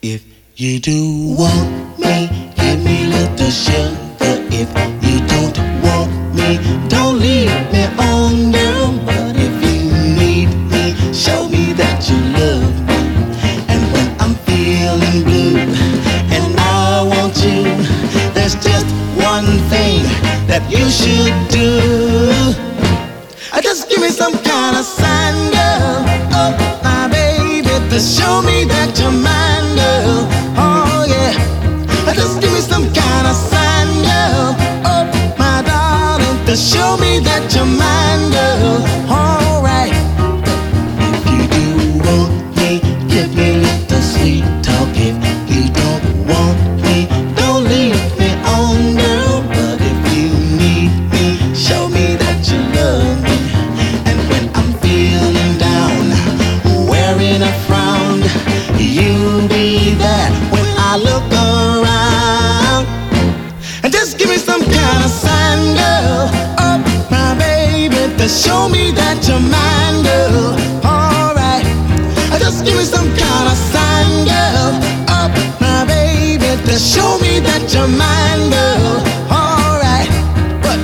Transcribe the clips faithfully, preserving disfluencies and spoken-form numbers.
If you do want me, give me little sugar. If you don't want me, don't leave me on, girl. But if you need me, show me that you love me. And when I'm feeling blue and I want you, there's just one thing that you should do. Uh, Just give me some kind of sign, girl. Oh, my baby, to show me that you're mine, girl. Oh, yeah. Uh, Just give me some kind of sign, girl. Oh, my darling, to show me that you're mine, girl. All right. If you do want me, give me little sweet talk. If you don't want me, don't leave me on, girl. But if you need me, show me that you love me. And when I'm feeling down, wearing a frown, you'll be there when I look around. And just give me some kind of sign, girl. Oh, my baby, to show me that you're mine, girl. All right. Just give me some kind of sign, girl. Oh, my baby, to show me that you're mine, girl. All right. But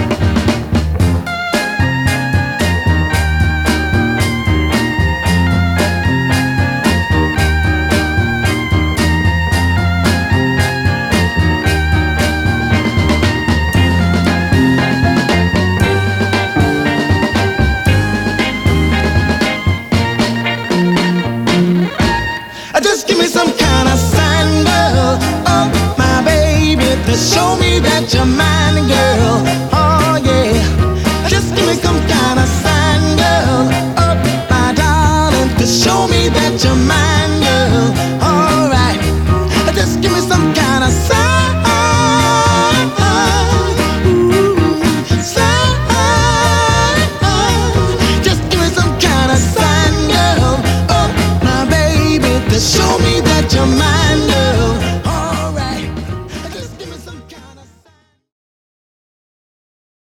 just give me some kind of sign, girl. Oh, my baby, to show me that you're mine, girl. Oh, yeah. Just give me some kind of